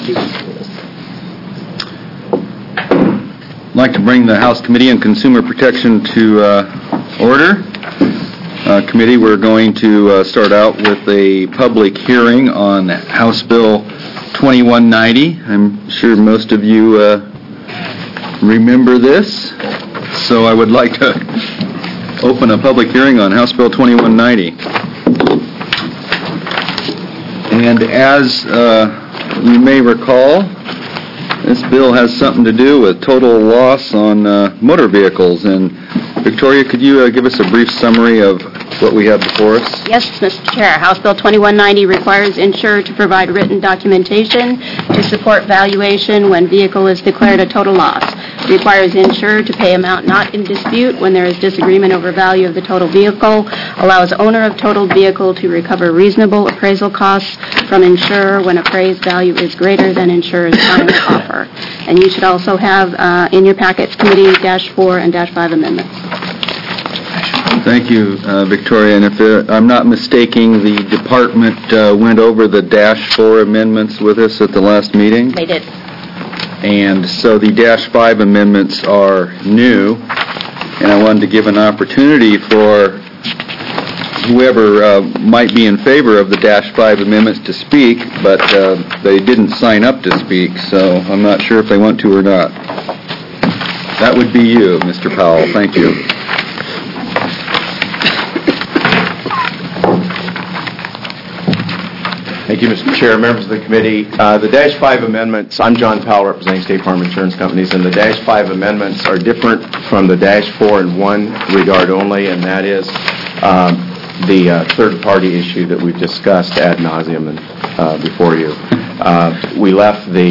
Thank you. I'd like to bring the House Committee on Consumer Protection to order. Committee, we're going to start out with a public hearing on House Bill 2190. I'm sure most of you remember this, so I would like to open a public hearing on House Bill 2190. And as you may recall, this bill has something to do with total loss on motor vehicles. And Victoria, could you give us a brief summary of what we have before us? Yes, Mr. Chair. House Bill 2190 requires insurer to provide written documentation to support valuation when vehicle is declared a total loss. Requires insurer to pay amount not in dispute when there is disagreement over value of the total vehicle. Allows owner of totaled vehicle to recover reasonable appraisal costs from insurer when appraised value is greater than insurer's final offer. And you should also have in your packets Committee -4 and -5 amendments. Thank you, Victoria. And if I'm not mistaken, the department went over the -4 amendments with us at the last meeting. They did. And so the -5 amendments are new, and I wanted to give an opportunity for whoever might be in favor of the -5 amendments to speak, but they didn't sign up to speak, so I'm not sure if they want to or not. That would be you, Mr. Powell. Thank you. Thank you, Mr. Chair, members of the committee. The -5 amendments, I'm John Powell, representing State Farm Insurance Companies, and the -5 amendments are different from the -4 in one regard only, and that is the third-party issue that we've discussed ad nauseum and before you. We left the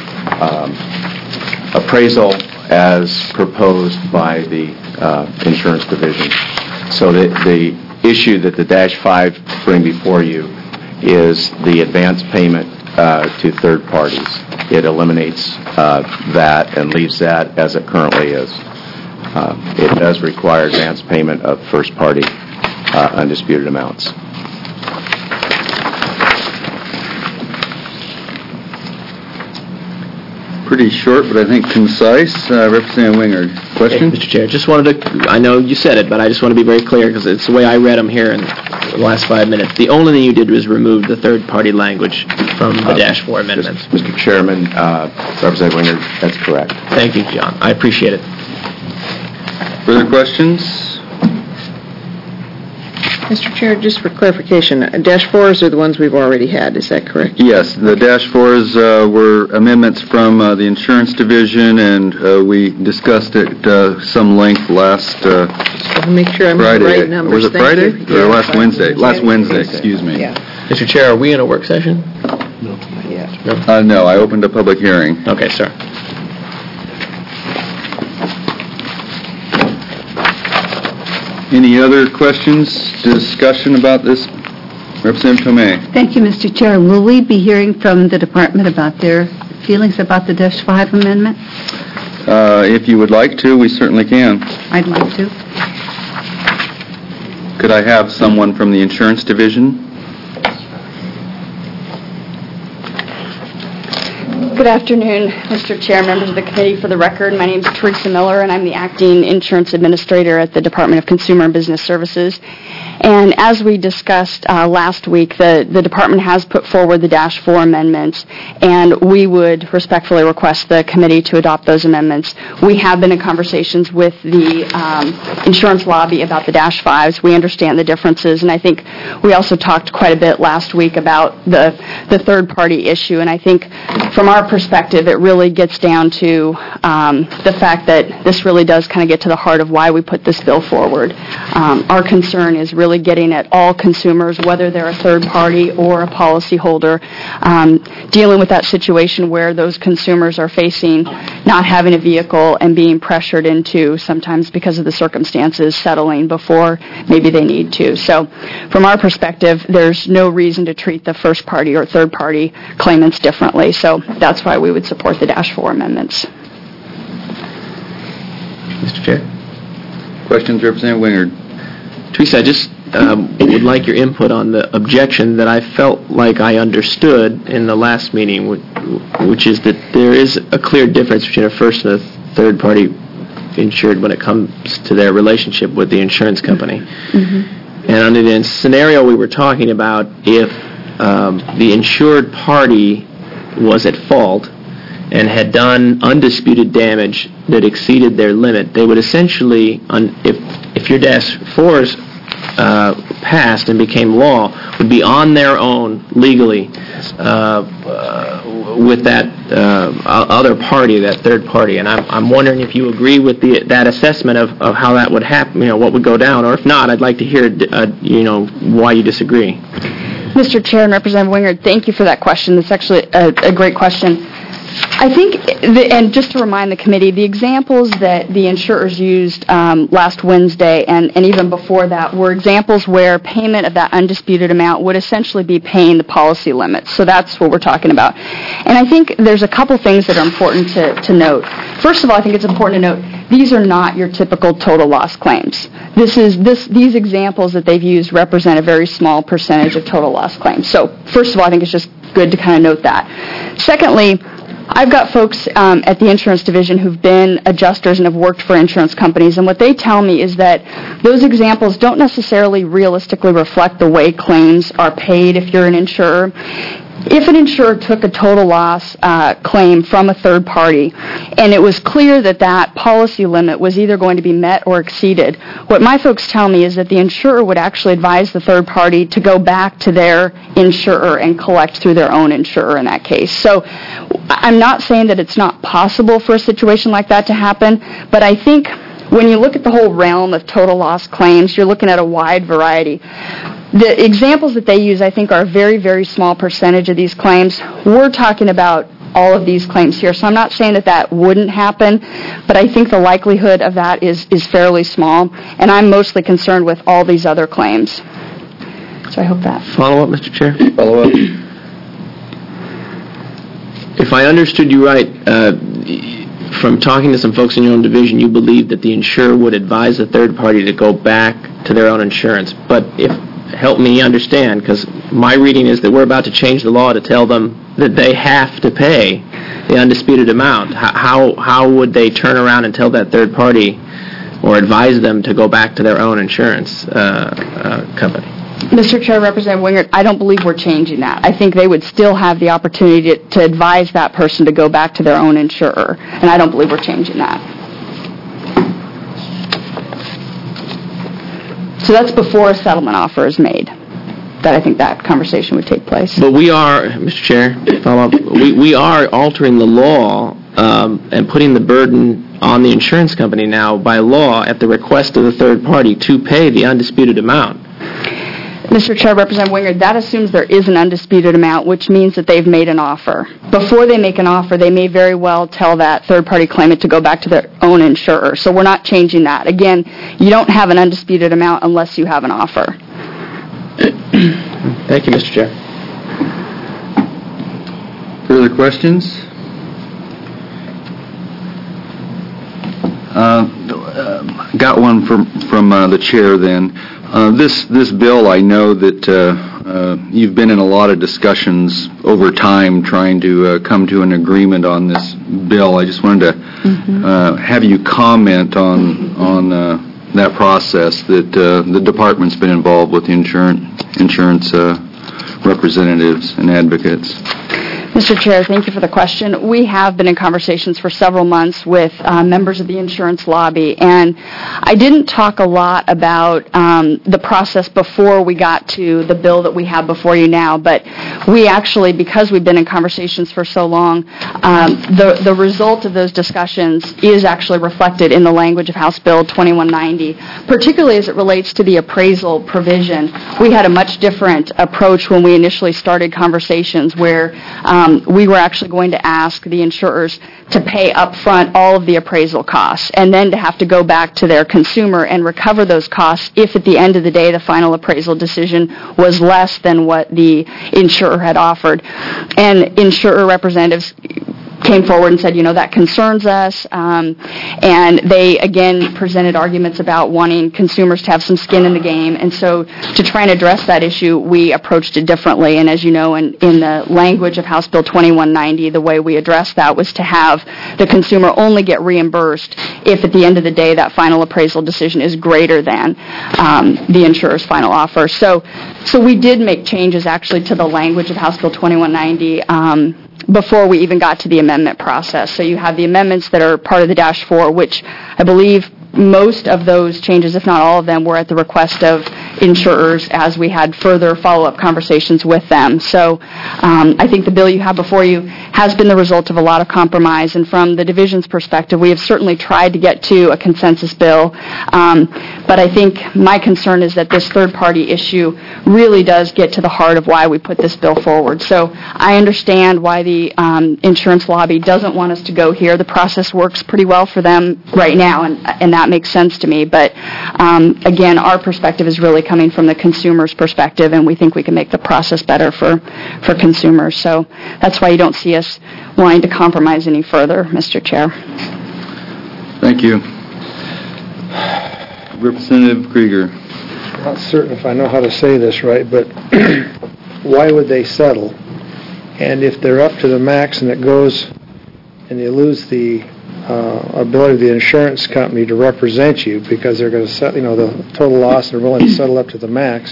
appraisal as proposed by the insurance division. So the issue that the -5 bring before you is the advance payment to third parties. It eliminates that and leaves that as it currently is. It does require advance payment of first-party undisputed amounts. Pretty short, but I think concise. Representative Wingard, question? Mr. Chair, just wanted to, I know you said it, but I just want to be very clear because it's the way I read them here in the last 5 minutes. The only thing you did was remove the third-party language from the -4 amendments. Mr. Chairman, Representative Wingard, that's correct. Thank you, John. I appreciate it. Further questions? Mr. Chair, just for clarification, -4s are the ones we've already had, is that correct? Yes, the -4s were amendments from the insurance division, and we discussed it some length last Just want to make sure I'm Friday. the right numbers. Was it Thank Friday? you. Or Yeah, last Wednesday? Last Wednesday, excuse me. Yeah. Mr. Chair, are we in a work session? No, not yet. No, I opened a public hearing. Okay, sir. Any other questions, discussion about this? Representative Tomei. Thank you, Mr. Chair. Will we be hearing from the department about their feelings about the -5 amendment? If you would like to, we certainly can. I'd like to. Could I have someone from the insurance division? Good afternoon, Mr. Chair, members of the committee. For the record, my name is Teresa Miller, and I'm the acting insurance administrator at the Department of Consumer and Business Services. And as we discussed last week, the department has put forward the -4 amendments, and we would respectfully request the committee to adopt those amendments. We have been in conversations with the insurance lobby about the -5s. We understand the differences, and I think we also talked quite a bit last week about the third-party issue. And I think from our perspective, it really gets down to the fact that this really does kind of get to the heart of why we put this bill forward. Our concern is really getting at all consumers, whether they're a third party or a policyholder, dealing with that situation where those consumers are facing not having a vehicle and being pressured into, sometimes because of the circumstances, settling before maybe they need to. So from our perspective, there's no reason to treat the first party or third party claimants differently. So that's why we would support the -4 amendments. Mr. Chair. Questions, Representative Wingard? Teresa, I just would like your input on the objection that I felt like I understood in the last meeting, which is that there is a clear difference between a first and a third-party insured when it comes to their relationship with the insurance company. And under the scenario we were talking about, if the insured party was at fault and had done undisputed damage that exceeded their limit, they would essentially, if your -4s passed and became law, would be on their own legally with that other party, that third party. And I'm wondering if you agree with that assessment of how that would happen, what would go down, or if not, I'd like to hear, why you disagree. Mr. Chair and Representative Wingert, thank you for that question. That's actually a great question. I think, and just to remind the committee, the examples that the insurers used last Wednesday and even before that were examples where payment of that undisputed amount would essentially be paying the policy limits. So that's what we're talking about. And I think there's a couple things that are important to note. First of all, I think it's important to note these are not your typical total loss claims. These examples that they've used represent a very small percentage of total loss claims. So first of all, I think it's just good to kind of note that. Secondly, I've got folks at the insurance division who've been adjusters and have worked for insurance companies, and what they tell me is that those examples don't necessarily realistically reflect the way claims are paid if you're an insurer. If an insurer took a total loss claim from a third party and it was clear that that policy limit was either going to be met or exceeded, what my folks tell me is that the insurer would actually advise the third party to go back to their insurer and collect through their own insurer in that case. So I'm not saying that it's not possible for a situation like that to happen, but I think when you look at the whole realm of total loss claims, you're looking at a wide variety. The examples that they use, I think, are a very, very small percentage of these claims. We're talking about all of these claims here, so I'm not saying that that wouldn't happen, but I think the likelihood of that is fairly small, and I'm mostly concerned with all these other claims. So I hope that. Follow up, Mr. Chair? Follow up. If I understood you right, from talking to some folks in your own division, you believe that the insurer would advise the third party to go back to their own insurance. But help me understand, because my reading is that we're about to change the law to tell them that they have to pay the undisputed amount. How would they turn around and tell that third party or advise them to go back to their own insurance company? Mr. Chair, Representative Wingert, I don't believe we're changing that. I think they would still have the opportunity to advise that person to go back to their own insurer, and I don't believe we're changing that. So that's before a settlement offer is made, that I think that conversation would take place. But we are, Mr. Chair, follow up, we are altering the law and putting the burden on the insurance company now by law at the request of the third party to pay the undisputed amount. Mr. Chair, Representative Wingert, that assumes there is an undisputed amount, which means that they've made an offer. Before they make an offer, they may very well tell that third-party claimant to go back to their own insurer. So we're not changing that. Again, you don't have an undisputed amount unless you have an offer. Thank you, Mr. Chair. Further questions? Got one from the chair then. This bill, I know that you've been in a lot of discussions over time trying to come to an agreement on this bill. I just wanted to have you comment on that process that the department's been involved with insurance representatives and advocates. Mr. Chair, thank you for the question. We have been in conversations for several months with members of the insurance lobby, and I didn't talk a lot about the process before we got to the bill that we have before you now, but we actually, because we've been in conversations for so long, the result of those discussions is actually reflected in the language of House Bill 2190, particularly as it relates to the appraisal provision. We had a much different approach when we initially started conversations where we were actually going to ask the insurers to pay up front all of the appraisal costs and then to have to go back to their consumer and recover those costs if at the end of the day the final appraisal decision was less than what the insurer had offered. And insurer representatives came forward and said, that concerns us. And they, again, presented arguments about wanting consumers to have some skin in the game. And so to try and address that issue, we approached it differently. And as you know, in the language of House Bill 2190, the way we addressed that was to have the consumer only get reimbursed if at the end of the day that final appraisal decision is greater than the insurer's final offer. So we did make changes actually to the language of House Bill 2190 before we even got to the amendment process. So you have the amendments that are part of the -4, which I believe most of those changes, if not all of them, were at the request of insurers as we had further follow-up conversations with them. So I think the bill you have before you has been the result of a lot of compromise, and from the division's perspective, we have certainly tried to get to a consensus bill. But I think my concern is that this third-party issue really does get to the heart of why we put this bill forward. So I understand why the insurance lobby doesn't want us to go here. The process works pretty well for them right now, and that makes sense to me. But again, our perspective is really coming from the consumer's perspective, and we think we can make the process better for consumers. So that's why you don't see us wanting to compromise any further, Mr. Chair. Thank you. Representative Krieger. I'm not certain if I know how to say this right, but why would they settle? And if they're up to the max and it goes and you lose the ability of the insurance company to represent you because they're going to set, the total loss, they're willing to settle up to the max,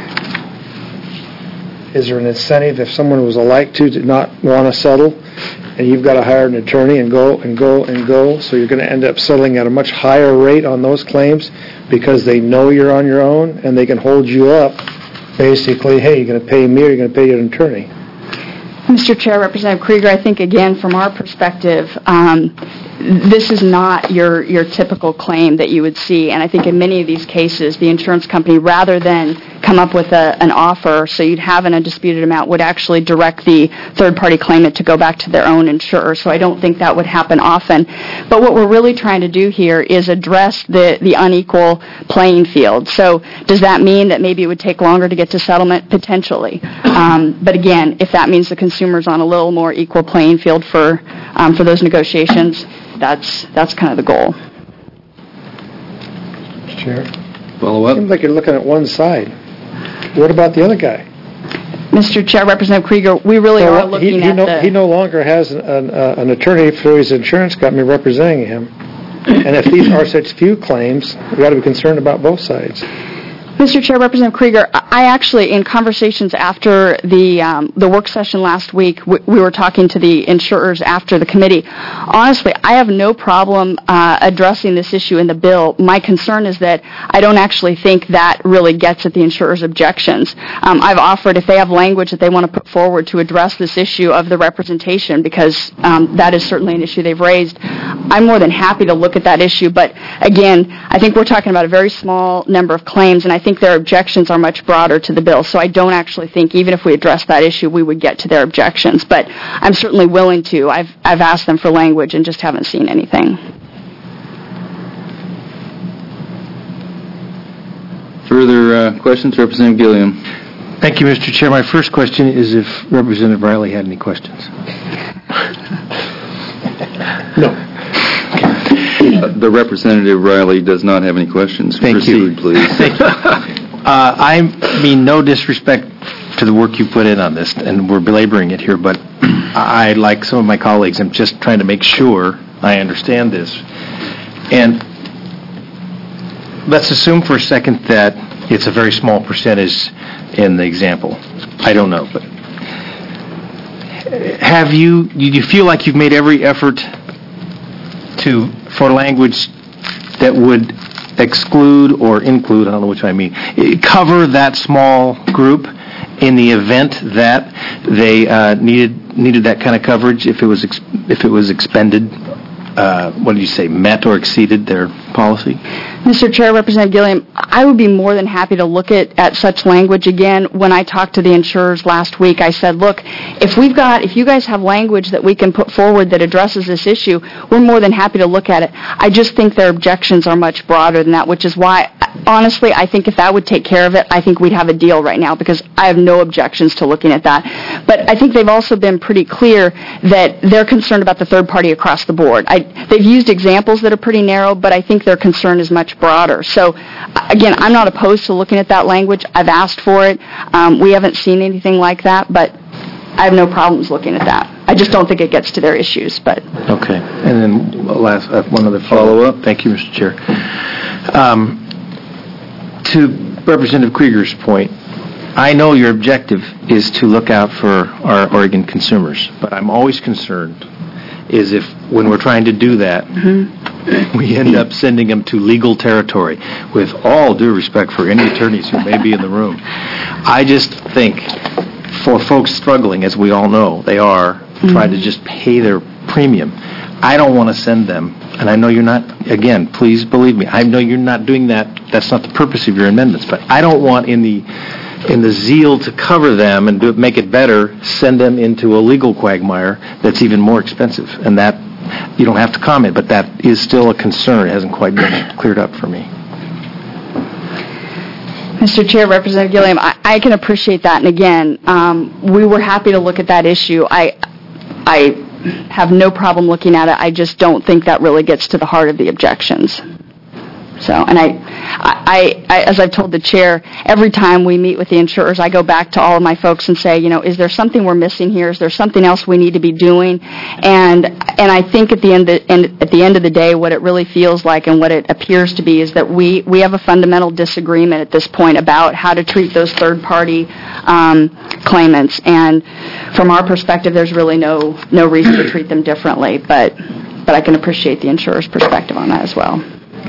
is there an incentive if someone was like to not want to settle and you've got to hire an attorney and go, so you're going to end up settling at a much higher rate on those claims because they know you're on your own and they can hold you up basically, hey, you're going to pay me or you're going to pay an attorney? Mr. Chair, Representative Krieger, I think, again, from our perspective, this is not your typical claim that you would see. And I think in many of these cases, the insurance company, rather than come up with an offer so you'd have an undisputed amount, would actually direct the third-party claimant to go back to their own insurer. So I don't think that would happen often. But what we're really trying to do here is address the unequal playing field. So does that mean that maybe it would take longer to get to settlement? Potentially. But again, if that means the consumer's on a little more equal playing field for those negotiations, that's kind of the goal. Chair? Follow up? Seems like you're looking at one side. What about the other guy? Mr. Chair, Representative Krieger, we really are looking at He no longer has an attorney through his insurance company representing him. And if these are such few claims, we've got to be concerned about both sides. Mr. Chair, Representative Krieger, I actually, in conversations after the work session last week, we were talking to the insurers after the committee. Honestly, I have no problem addressing this issue in the bill. My concern is that I don't actually think that really gets at the insurers' objections. I've offered, if they have language that they want to put forward to address this issue of the representation, because that is certainly an issue they've raised, I'm more than happy to look at that issue. But again, I think we're talking about a very small number of claims, and I think their objections are much broader to the bill. So I don't actually think, even if we address that issue, we would get to their objections. But I'm certainly willing to. I've asked them for language and just haven't seen anything. Further questions? Representative Gilliam. Thank you, Mr. Chair. My first question is if Representative Riley had any questions. No. The Representative Riley does not have any questions. Thank Proceed, you. Please. Thank you. I mean no disrespect to the work you put in on this, and we're belaboring it here, but I, like some of my colleagues, am just trying to make sure I understand this. And let's assume for a second that it's a very small percentage in the example. I don't know, but do you feel like you've made every effort for language that would exclude or include, I don't know which I mean, cover that small group in the event that they needed that kind of coverage if it was expended, met or exceeded their policy? Mr. Chair, Representative Gilliam, I would be more than happy to look at such language again. When I talked to the insurers last week, I said, look, if you guys have language that we can put forward that addresses this issue, we're more than happy to look at it. I just think their objections are much broader than that, which is why, honestly, I think if that would take care of it, I think we'd have a deal right now, because I have no objections to looking at that. But I think they've also been pretty clear that they're concerned about the third party across the board. They've used examples that are pretty narrow, but I think their concern is much broader. So, again, I'm not opposed to looking at that language. I've asked for it. We haven't seen anything like that, but I have no problems looking at that. I just don't think it gets to their issues. But Okay. And then last, one other follow-up. Thank you, Mr. Chair. To Representative Krieger's point, I know your objective is to look out for our Oregon consumers, but I'm always concerned is if, when we're trying to do that, we end up sending them to legal territory, with all due respect for any attorneys who may be in the room. I just think for folks struggling, as we all know, they are trying to just pay their premium. I don't want to send them, and I know you're not, again, please believe me, I know you're not doing that. That's not the purpose of your amendments, but I don't want in the zeal to cover them and make it better, send them into a legal quagmire that's even more expensive. And that, you don't have to comment, but that is still a concern. It hasn't quite been cleared up for me. Mr. Chair, Representative Gilliam, I can appreciate that. And again, we were happy to look at that issue. I have no problem looking at it. I just don't think that really gets to the heart of the objections. So, and I, as I've told the chair, every time we meet with the insurers, I go back to all of my folks and say, is there something we're missing here? Is there something else we need to be doing? And I think at the end of the day, what it really feels like and what it appears to be is that we have a fundamental disagreement at this point about how to treat those third-party claimants. And from our perspective, there's really no reason to treat them differently. But I can appreciate the insurer's perspective on that as well.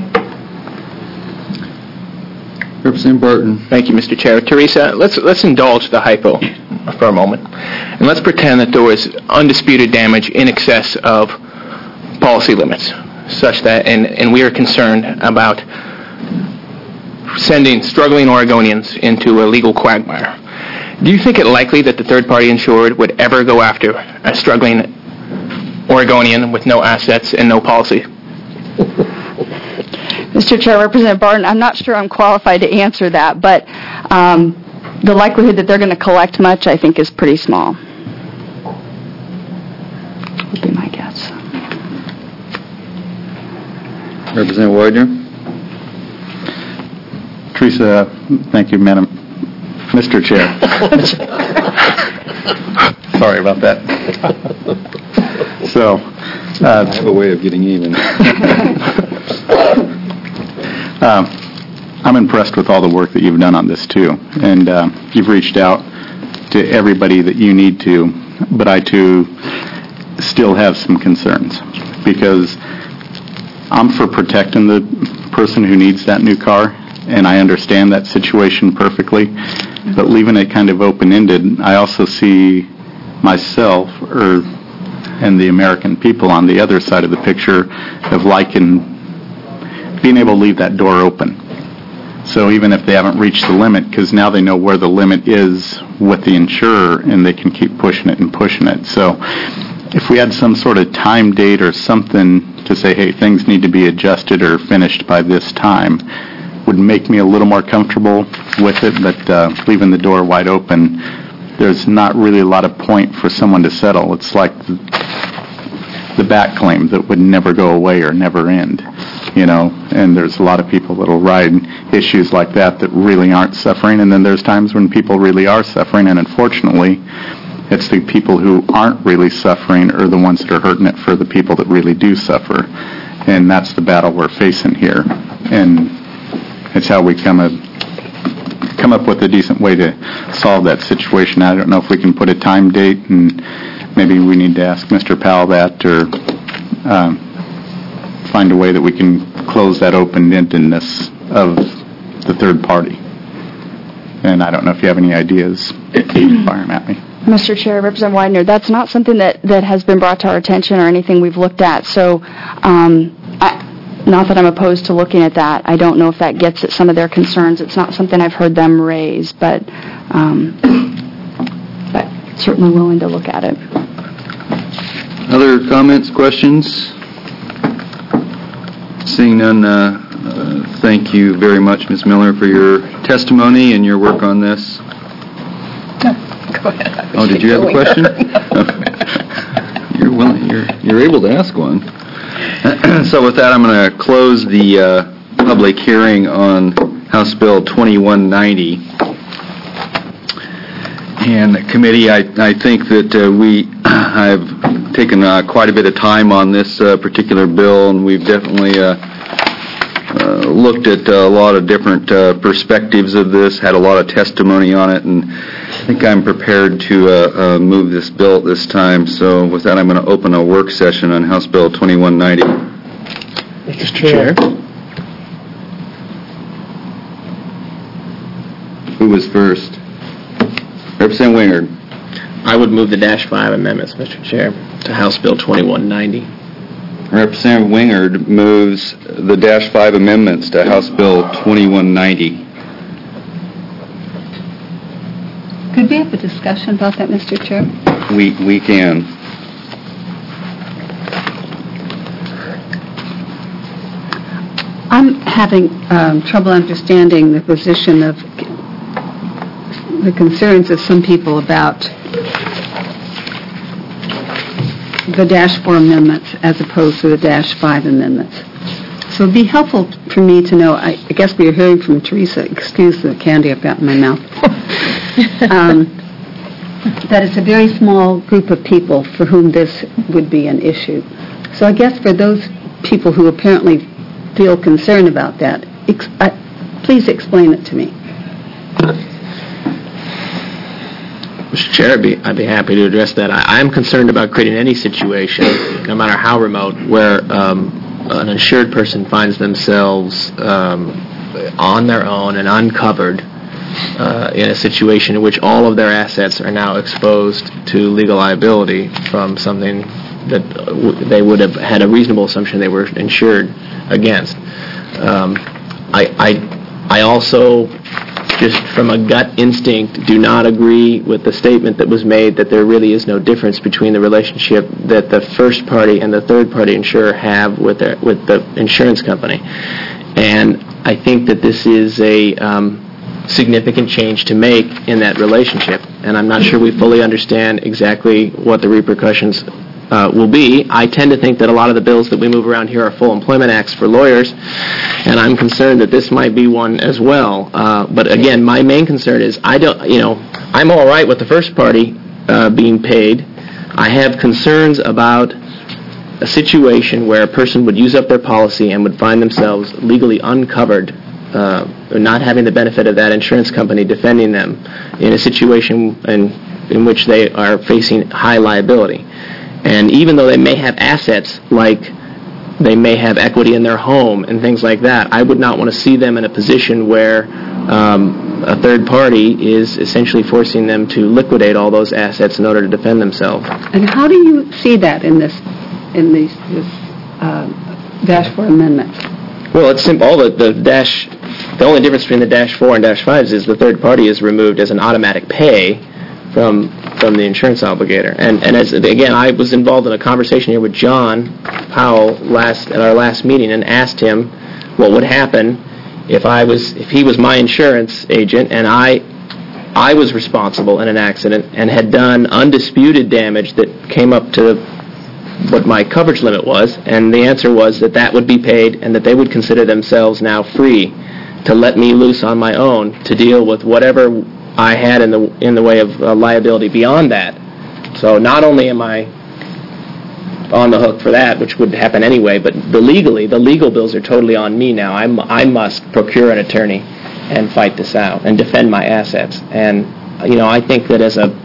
Representative Barton. Thank you, Mr. Chair. Teresa, let's indulge the hypo for a moment, and let's pretend that there was undisputed damage in excess of policy limits, such that, and we are concerned about sending struggling Oregonians into a legal quagmire. Do you think it likely that the third-party insured would ever go after a struggling Oregonian with no assets and no policy? Mr. Chair, Representative Barton, I'm not sure I'm qualified to answer that, but the likelihood that they're going to collect much, I think, is pretty small. Would be my guess. Representative Widener. Teresa, thank you, Madam Mr. Chair. Sorry about that. So, I have a way of getting even. I'm impressed with all the work that you've done on this, too. And you've reached out to everybody that you need to, but I, too, still have some concerns. Because I'm for protecting the person who needs that new car, and I understand that situation perfectly. But leaving it kind of open-ended, I also see myself, and the American people on the other side of the picture of being able to leave that door open. So even if they haven't reached the limit, because now they know where the limit is with the insurer, and they can keep pushing it and pushing it. So if we had some sort of time date or something to say, hey, things need to be adjusted or finished by this time, would make me a little more comfortable with it. But leaving the door wide open, there's not really a lot of point for someone to settle. It's like the back claim that would never go away or never end, and there's a lot of people that'll ride issues like that really aren't suffering, and then there's times when people really are suffering, and unfortunately, it's the people who aren't really suffering are the ones that are hurting it for the people that really do suffer, and that's the battle we're facing here, and it's how we come up with a decent way to solve that situation. I don't know if we can put a time date, and maybe we need to ask Mr. Powell that, or find a way that we can close that open-endedness of the third party. And I don't know if you have any ideas. Fire them at me. Mr. Chair, Representative Widener, that's not something that has been brought to our attention or anything we've looked at. So not that I'm opposed to looking at that. I don't know if that gets at some of their concerns. It's not something I've heard them raise, but certainly willing to look at it. Other comments, questions? Seeing none, thank you very much, Ms. Miller, for your testimony and your work on this. Go ahead. Oh, did you have a question? You're able to ask one. So with that, I'm going to close the public hearing on House Bill 2190. And committee, I think that I've taken quite a bit of time on this particular bill, and we've definitely looked at a lot of different perspectives of this, had a lot of testimony on it, and I think I'm prepared to move this bill at this time. So with that, I'm going to open a work session on House Bill 2190. Mr. Chair. Who was first? Representative Wingard. I would move the -5 amendments, Mr. Chair, to House Bill 2190. Representative Wingard moves the -5 amendments to House Bill 2190. Could we have a discussion about that, Mr. Chair? We can. I'm having trouble understanding the position of the concerns of some people about the -4 amendments as opposed to the -5 amendments. So it'd be helpful for me to know, I guess we are hearing from Teresa, excuse the candy I've got in my mouth, that it's a very small group of people for whom this would be an issue. So I guess for those people who apparently feel concerned about that, please explain it to me. Mr. Chair, I'd be happy to address that. I'm concerned about creating any situation, no matter how remote, where an insured person finds themselves on their own and uncovered in a situation in which all of their assets are now exposed to legal liability from something that they would have had a reasonable assumption they were insured against. I also, just from a gut instinct, do not agree with the statement that was made that there really is no difference between the relationship that the first party and the third party insurer have with the insurance company. And I think that this is a significant change to make in that relationship, and I'm not sure we fully understand exactly what the repercussions will be. I tend to think that a lot of the bills that we move around here are full employment acts for lawyers, and I'm concerned that this might be one as well. But again, my main concern is I'm all right with the first party being paid. I have concerns about a situation where a person would use up their policy and would find themselves legally uncovered, not having the benefit of that insurance company defending them in a situation in which they are facing high liability. And even though they may have assets, like they may have equity in their home and things like that, I would not want to see them in a position where a third party is essentially forcing them to liquidate all those assets in order to defend themselves. And how do you see that in this -4 amendments? Well, it's simple. The only difference between the -4 and -5s is the third party is removed as an automatic pay from the insurance obligator. And as again, I was involved in a conversation here with John Powell at our last meeting and asked him what would happen if he was my insurance agent and I was responsible in an accident and had done undisputed damage that came up to what my coverage limit was, and the answer was that would be paid and that they would consider themselves now free to let me loose on my own to deal with whatever I had in the way of liability beyond that. So not only am I on the hook for that, which would happen anyway, but the legal bills are totally on me now. I must procure an attorney and fight this out and defend my assets. And I think that as a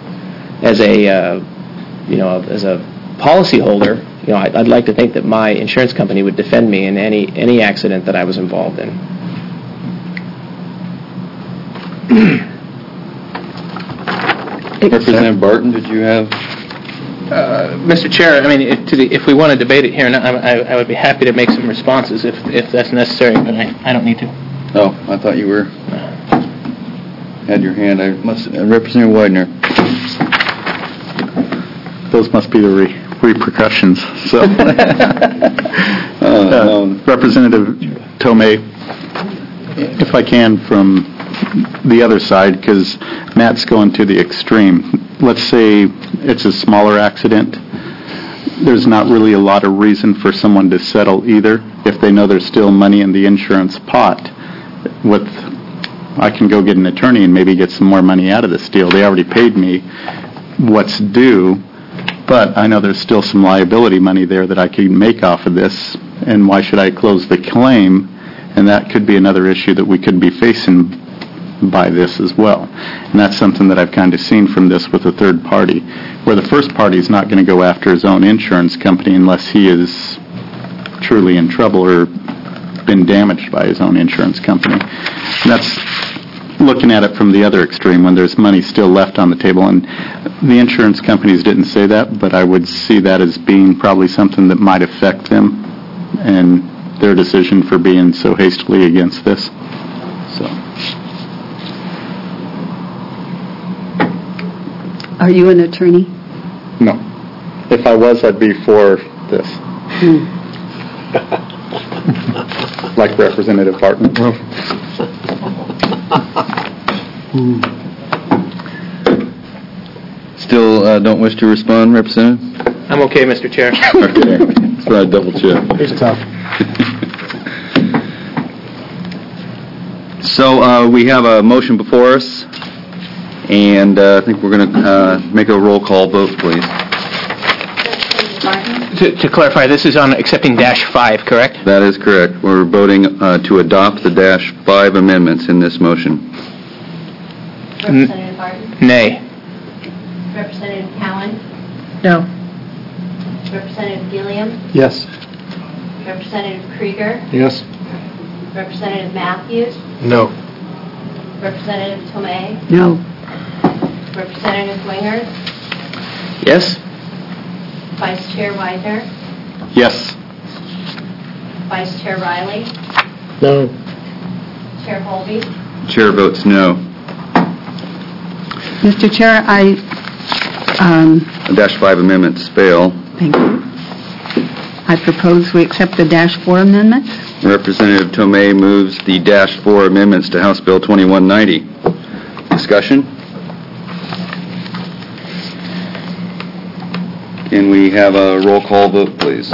policyholder, I'd like to think that my insurance company would defend me in any accident that I was involved in. Representative Barton, did you have Mr. Chair, I mean, if we want to debate it here, and I would be happy to make some responses if that's necessary, but I don't need to. Oh, I thought you were, had your hand. Representative Widener. Those must be the repercussions. So, Representative Tomei, if I can, from the other side, because Matt's going to the extreme. Let's say it's a smaller accident. There's not really a lot of reason for someone to settle either if they know there's still money in the insurance pot. I can go get an attorney and maybe get some more money out of this deal. They already paid me what's due, but I know there's still some liability money there that I can make off of this, and why should I close the claim? And that could be another issue that we could be facing by this as well. And that's something that I've kind of seen from this with a third party, where the first party is not going to go after his own insurance company unless he is truly in trouble or been damaged by his own insurance company. And that's looking at it from the other extreme when there's money still left on the table. And the insurance companies didn't say that, but I would see that as being probably something that might affect them and their decision for being so hastily against this. So. Are you an attorney? No. If I was, I'd be for this. Like Representative Barton. Still don't wish to respond, Representative? I'm okay, Mr. Chair. Okay. That's what I double check. It's tough. So we have a motion before us, and I think we're going to make a roll call vote, please. To clarify, this is on accepting -5, correct? That is correct. We're voting to adopt the -5 amendments in this motion. Representative Barton? Nay. Representative Cowan? No. Representative Gilliam? Yes. Representative Krieger? Yes. Representative Matthews? No. Representative Tomei? No. Representative Winger? Yes? Vice Chair Widener? Yes. Vice Chair Riley? No. Chair Holby? Chair votes no. Mr. Chair, The -5 amendments fail. thank you. I propose we accept the -4 amendments. Representative Tomei moves the -4 amendments to House Bill 2190. Discussion? Can we have a roll call vote, please?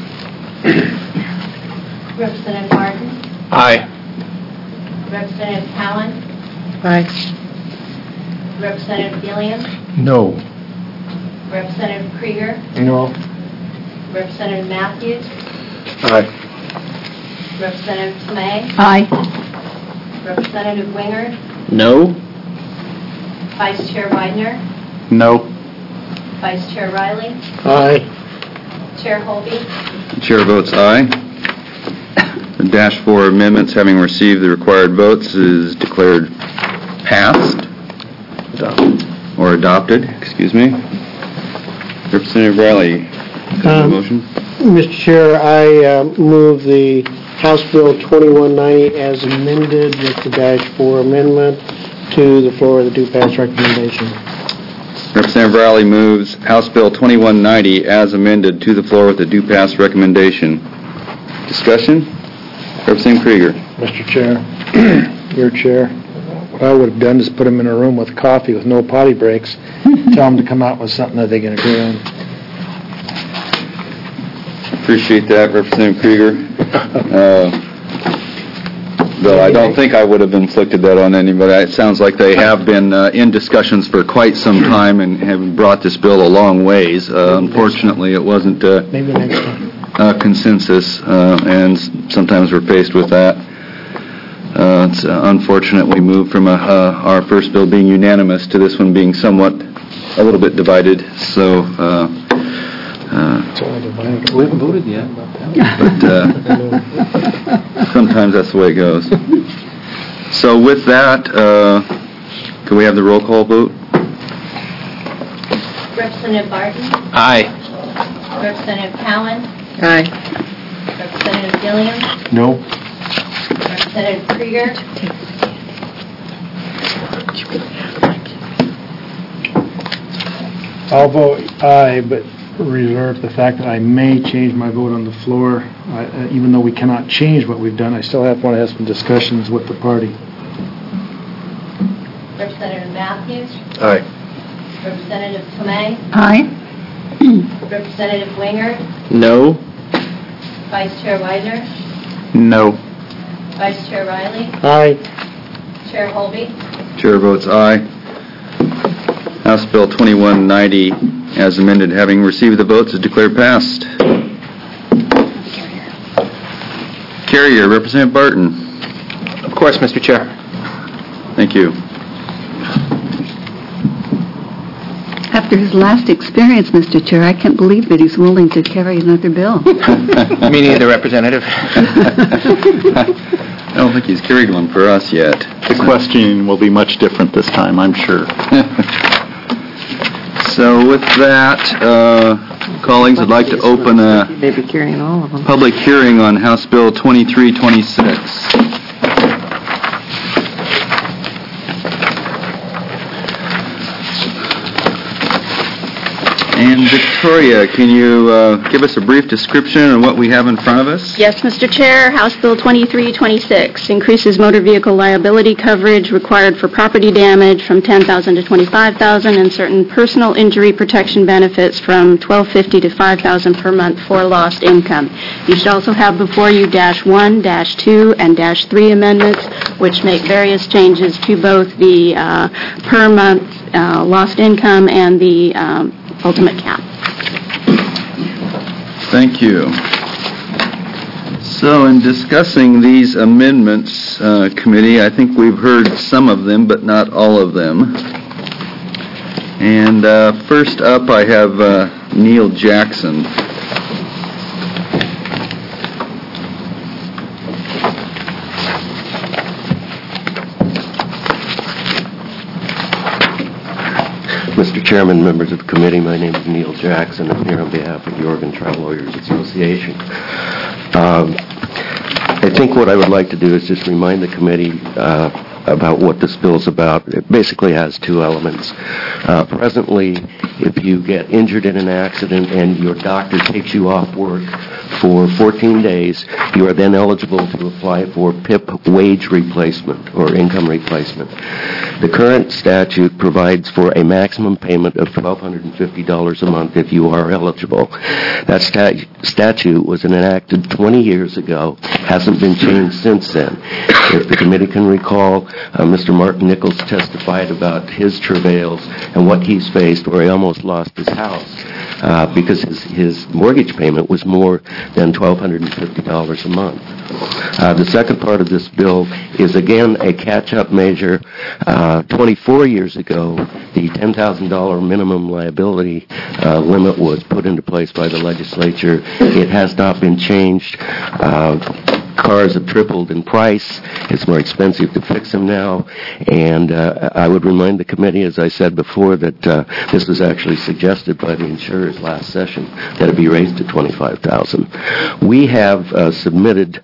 Representative Barton? Aye. Representative Cowan? Aye. Representative Gilliam? No. Representative Krieger? No. Representative Matthews? Aye. Representative Tomei? Aye. Representative Winger? No? Vice Chair Widener? No. Vice Chair Riley? Aye. Chair Holby? The chair votes aye. The -4 amendments, having received the required votes, is declared passed. Or adopted, excuse me. Representative Riley, motion? Mr. Chair, I move the House Bill 2190 as amended with the -4 amendment to the floor of the due pass recommendation. Representative Riley moves House Bill 2190 as amended to the floor with the due pass recommendation. Discussion? Representative Krieger. Mr. Chair, your chair, what I would have done is put them in a room with coffee with no potty breaks, tell them to come out with something that they can agree on. Appreciate that, Representative Krieger. Though I don't think I would have inflicted that on anybody. It sounds like they have been in discussions for quite some time and have brought this bill a long ways. Unfortunately, it wasn't Maybe next time. consensus, and sometimes we're faced with that. It's unfortunate we moved from our first bill being unanimous to this one being somewhat a little bit divided. So, We haven't voted yet. but sometimes that's the way it goes. So with that, can we have the roll call vote? Representative Barton, Aye. Representative Cowan, Aye. Representative Gilliam, No. Representative Krieger, I'll vote aye, but reserve the fact that I may change my vote on the floor. Even though we cannot change what we've done, I still want to have some discussions with the party. Representative Matthews, Aye. Representative Tomei, Aye. Representative Wingert, No? Vice Chair Widener, No. Vice Chair Riley, Aye. Chair Holby, Chair votes aye. House Bill 2190, as amended, having received the votes, is declared passed. Carrier, Representative Barton. Of course, Mr. Chair. Thank you. After his last experience, Mr. Chair, I can't believe that he's willing to carry another bill. Me neither, Representative. I don't think he's carried one for us yet. The questioning will be much different this time, I'm sure. So with that, colleagues, I'd like to open a They'd be carrying all of them. public hearing on House Bill 2326. And Victoria, can you give us a brief description of what we have in front of us? Yes, Mr. Chair, House Bill 2326 increases motor vehicle liability coverage required for property damage from $10,000 to $25,000 and certain personal injury protection benefits from $1,250 to $5,000 per month for lost income. You should also have before you -1, -2, and -3 amendments, which make various changes to both the per month lost income and the ultimate cap. Thank you. So in discussing these amendments, committee, I think we've heard some of them, but not all of them. And first up, I have Neil Jackson. Mr. Chairman, members of the committee, my name is Neil Jackson. I'm here on behalf of the Oregon Trial Lawyers Association. I think what I would like to do is just remind the committee about what this bill is about. It basically has two elements. Presently, if you get injured in an accident and your doctor takes you off work for 14 days, you are then eligible to apply for PIP wage replacement or income replacement. The current statute provides for a maximum payment of $1,250 a month if you are eligible. That statute was enacted 20 years ago, hasn't been changed since then. If the committee can recall, Mr. Mark Nichols testified about his travails and what he's faced, where he almost lost his house because his mortgage payment was more than $1,250 a month. The second part of this bill is, again, a catch-up measure. 24 years ago, the $10,000 minimum liability limit was put into place by the legislature. It has not been changed. Cars have tripled in price. It's more expensive to fix them now. And I would remind the committee, as I said before, that this was actually suggested by the insurers last session, that it be raised to $25,000. We have submitted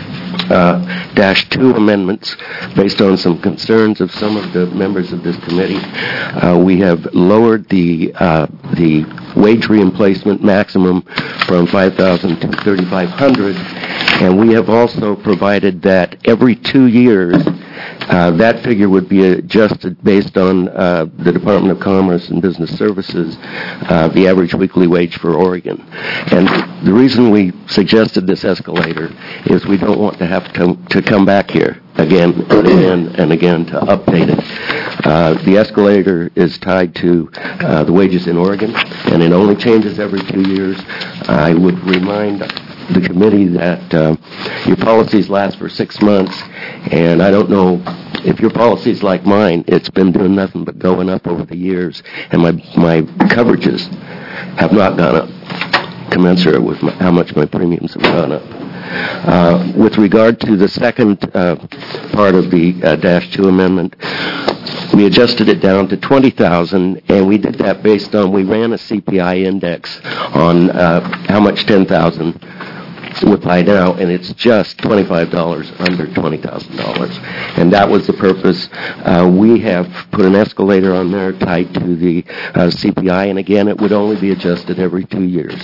-2 amendments based on some concerns of some of the members of this committee. We have lowered the wage replacement maximum from $5,000 to $3,500, and we have also provided that every 2 years that figure would be adjusted based on the Department of Commerce and Business Services, the average weekly wage for Oregon. And the reason we suggested this escalator is we don't want to have to come back here again and again and again to update it. The escalator is tied to the wages in Oregon, and it only changes every 2 years. I would remind the committee that your policies last for 6 months, and I don't know if your policy's like mine. It's been doing nothing but going up over the years, and my coverages have not gone up commensurate with how much my premiums have gone up. With regard to the second part of the -2 amendment, we adjusted it down to $20,000, and we did that based on, we ran a CPI index on how much $10,000 would buy now, and it's just $25 under $20,000. And that was the purpose. We have put an escalator on there tied to the CPI, and again, it would only be adjusted every 2 years.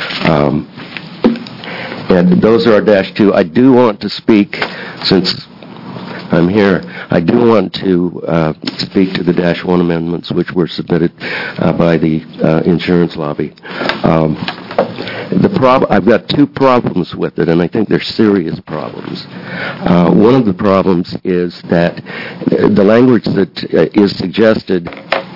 And those are our Dash 2. I do want to speak, since I'm here, I do want to speak to the Dash 1 amendments, which were submitted by the insurance lobby. I've got two problems with it, and I think they're serious problems. One of the problems is that the language that is suggested,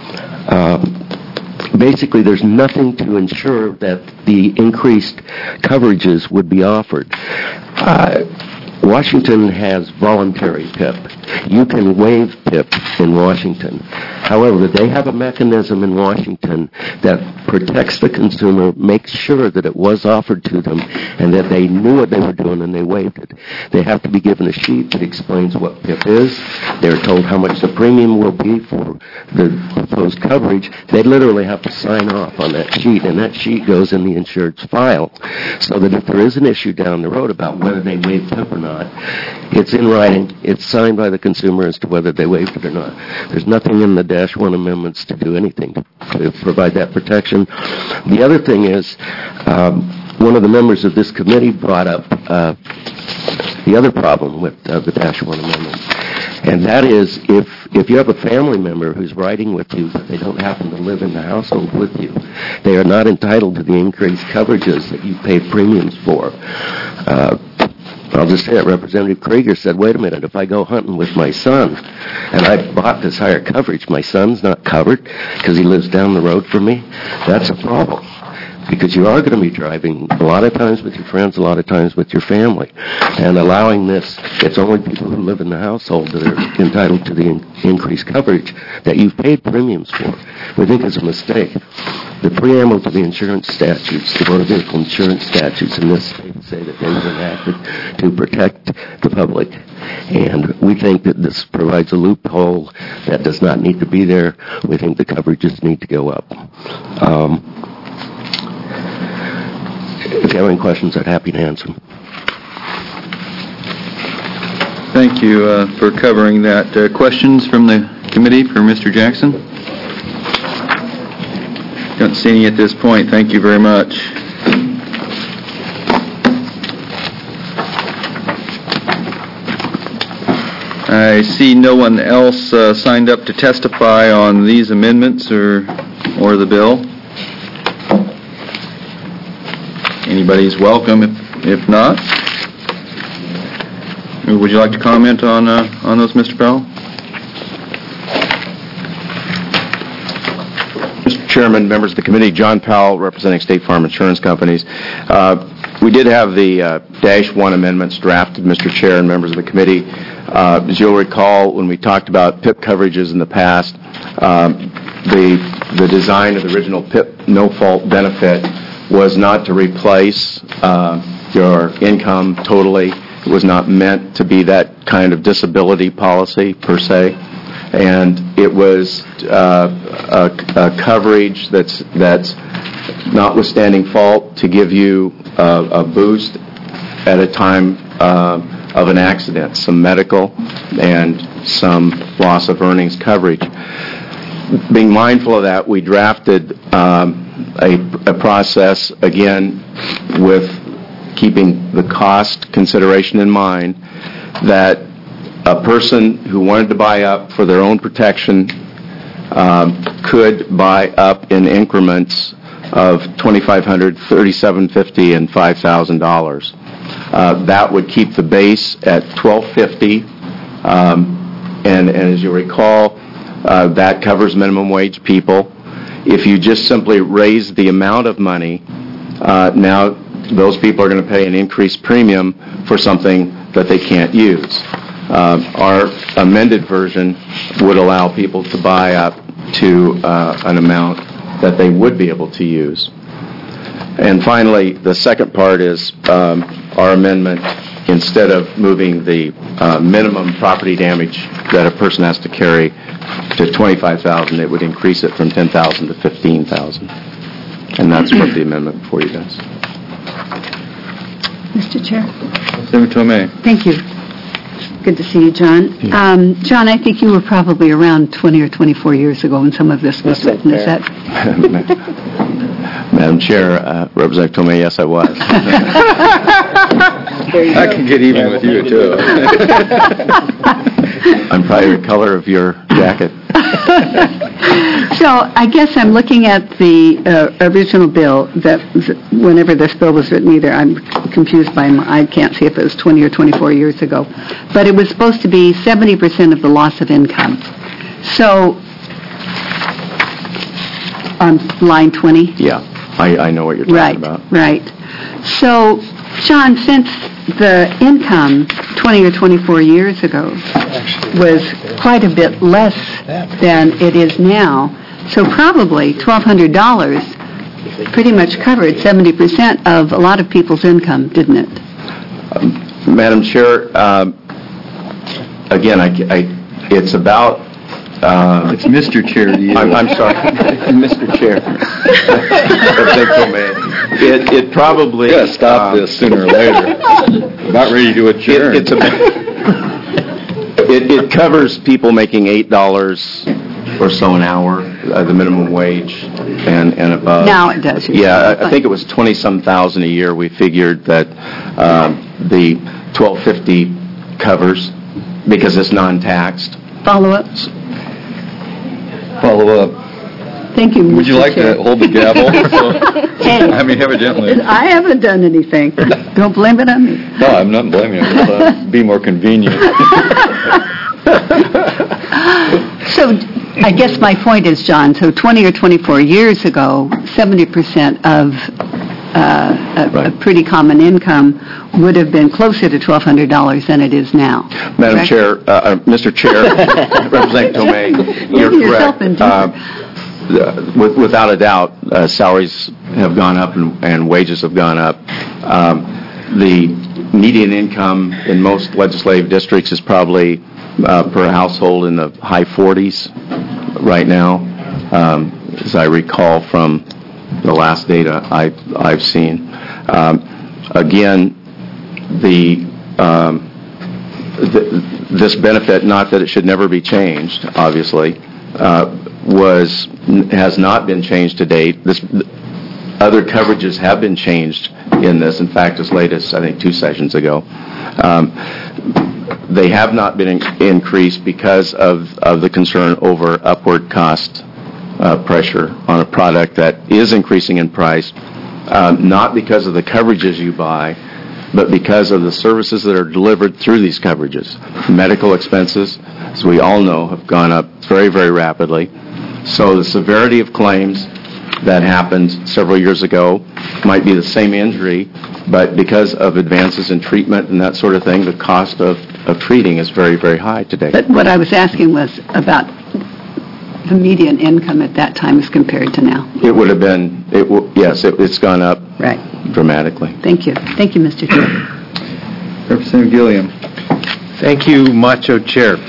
basically there's nothing to ensure that the increased coverages would be offered. Washington has voluntary PIP. You can waive PIP in Washington. However, they have a mechanism in Washington that protects the consumer, makes sure that it was offered to them, and that they knew what they were doing and they waived it. They have to be given a sheet that explains what PIP is. They're told how much the premium will be for the proposed coverage. They literally have to sign off on that sheet, and that sheet goes in the insured's file, so that if there is an issue down the road about whether they waived PIP or not, it's in writing, it's signed by the consumer as to whether they waived it or not. There's nothing in the Dash 1 amendments to do anything to provide that protection. The other thing is, one of the members of this committee brought up the other problem with the Dash 1 amendment, and that is if you have a family member who's riding with you but they don't happen to live in the household with you, they are not entitled to the increased coverages that you pay premiums for. I'll just say it, Representative Krieger said, wait a minute, if I go hunting with my son and I bought this higher coverage, my son's not covered because he lives down the road from me, that's a problem. Because you are going to be driving a lot of times with your friends, a lot of times with your family. And allowing this, it's only people who live in the household that are entitled to the increased coverage that you've paid premiums for. We think it's a mistake. The preamble to the insurance statutes, the motor vehicle insurance statutes in this state say that they were enacted to protect the public. And we think that this provides a loophole that does not need to be there. We think the coverages need to go up. If you have any questions, I'd be happy to answer them. Thank you for covering that. Questions from the committee for Mr. Jackson? Don't see any at this point. Thank you very much. I see no one else signed up to testify on these amendments or the bill. Anybody's welcome if not. Would you like to comment on those, Mr. Powell? Mr. Chairman, members of the committee, John Powell, representing State Farm Insurance Companies. We did have the Dash 1 amendments drafted, Mr. Chair and members of the committee. As you'll recall, when we talked about PIP coverages in the past, the design of the original PIP no-fault benefit was not to replace your income totally. It was not meant to be that kind of disability policy per se, and it was a coverage that's notwithstanding fault to give you a boost at a time of an accident, some medical and some loss of earnings coverage. Being mindful of that, we drafted a process, again, with keeping the cost consideration in mind, that a person who wanted to buy up for their own protection could buy up in increments of $2,500, $3,750, and $5,000. That would keep the base at $1,250, and as you recall, that covers minimum wage people. If you just simply raise the amount of money, now those people are going to pay an increased premium for something that they can't use. Our amended version would allow people to buy up to an amount that they would be able to use. And finally, the second part is our amendment instead of moving the minimum property damage that a person has to carry to $25,000, it would increase it from $10,000 to $15,000. And that's what the amendment before you does. Mr. Chair? Senator Tomei. Thank you. Good to see you, John. John, I think you were probably around 20 or 24 years ago when some of this was written. Is that? Madam Chair, Representative Tomei, yes, I was. I can get even with you, too. I'm probably the color of your jacket. So I guess I'm looking at the original bill that whenever this bill was written, either I'm confused by I can't see if it was 20 or 24 years ago, but it was supposed to be 70% of the loss of income. So on line 20? Yeah, I know what you're talking about. Right. So, John, since the income 20 or 24 years ago was quite a bit less than it is now, so probably $1,200 pretty much covered 70% of a lot of people's income, didn't it? Madam Chair, again, it's about... it's Mr. Chair to you. I'm sorry. Mr. Chair. It probably... Yeah, stop this sooner or later. About ready to adjourn. It covers people making $8 or so an hour, the minimum wage, and above. Now it does. Yeah, I think it was 20-some thousand a year. We figured that the $1,250 covers because it's non-taxed. Follow-up? Follow-up. Thank you, Mr. Would you like Chair. to hold the gavel? Hey, I mean, evidently. I haven't done anything. Don't blame it on me. No, I'm not blaming you. It'll be more convenient. So I guess my point is, John, so 20 or 24 years ago, 70% of a pretty common income would have been closer to $1,200 than it is now. Madam Chair, Mr. Chair, Representative Tomei, you're correct. Without a doubt, salaries have gone up and wages have gone up. The median income in most legislative districts is probably per household in the high 40s right now, as I recall from the last data I've seen. Again, this benefit, not that it should never be changed, obviously, has not been changed to date. Other coverages have been changed in this. In fact, as late as, I think, 2 sessions ago. They have not been increased because of the concern over upward cost pressure on a product that is increasing in price, not because of the coverages you buy, but because of the services that are delivered through these coverages. Medical expenses, as we all know, have gone up very, very rapidly. So the severity of claims that happened several years ago might be the same injury, but because of advances in treatment and that sort of thing, the cost of treating is very, very high today. But what I was asking was about the median income at that time as compared to now. It would have been, yes, it's gone up dramatically. Thank you. Thank you, Mr. Chair. Representative Gilliam. Thank you, Macho Chair.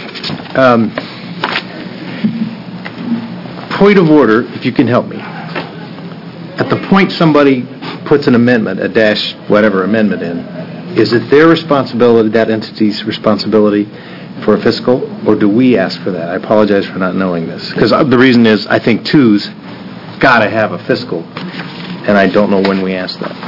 Point of order, if you can help me. At the point somebody puts an amendment, a dash whatever amendment in, is it their responsibility, that entity's responsibility for a fiscal, or do we ask for that? I apologize for not knowing this. Because the reason is I think two's got to have a fiscal, and I don't know when we ask that.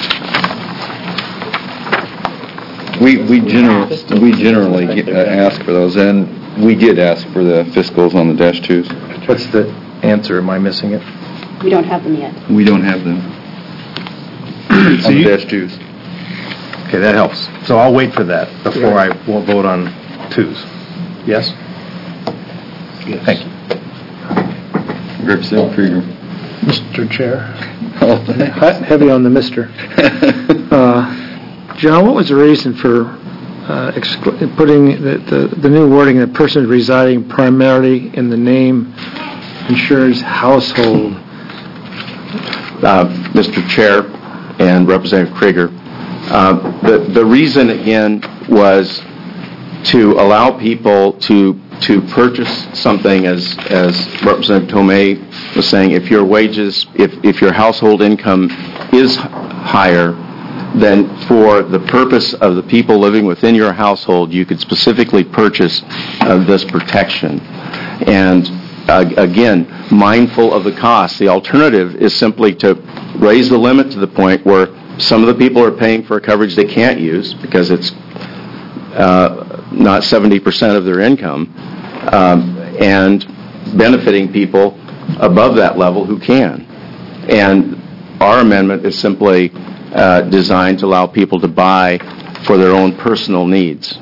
We generally ask for those, and we did ask for the fiscals on the dash twos. What's the answer? Am I missing it? We don't have them yet. We don't have them on the dash twos. Okay, that helps. So I'll wait for that before I will vote on twos. Yes? Thank you. Representative Krieger. Mr. Chair. Heavy on the Mr. John, what was the reason for putting the new wording, the person residing primarily in the name insurer's household? Mr. Chair and Representative Krieger, The reason, again, was to allow people to purchase something, as Representative Tomei was saying, if your wages, if your household income is higher, then for the purpose of the people living within your household, you could specifically purchase this protection. And again, mindful of the cost. The alternative is simply to raise the limit to the point where some of the people are paying for a coverage they can't use because it's not 70% of their income, and benefiting people above that level who can. And our amendment is simply designed to allow people to buy for their own personal needs.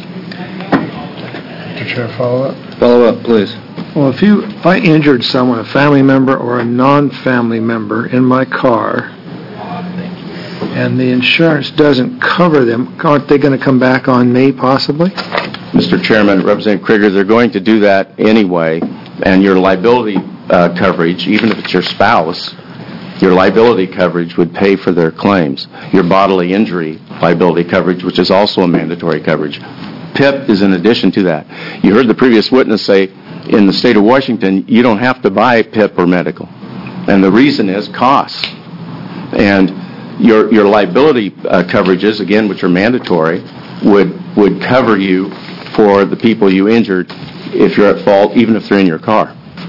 Mr. Chair, follow up? Follow up, please. Well, if I injured someone, a family member or a non-family member in my car, and the insurance doesn't cover them, aren't they going to come back on me, possibly? Mr. Chairman, Representative Krieger, they're going to do that anyway, and your liability coverage, even if it's your spouse, your liability coverage would pay for their claims. Your bodily injury liability coverage, which is also a mandatory coverage. PIP is in addition to that. You heard the previous witness say, in the state of Washington, you don't have to buy PIP or medical. And the reason is costs. And your liability coverages, again, which are mandatory, would cover you for the people you injured if you're at fault, even if they're in your car.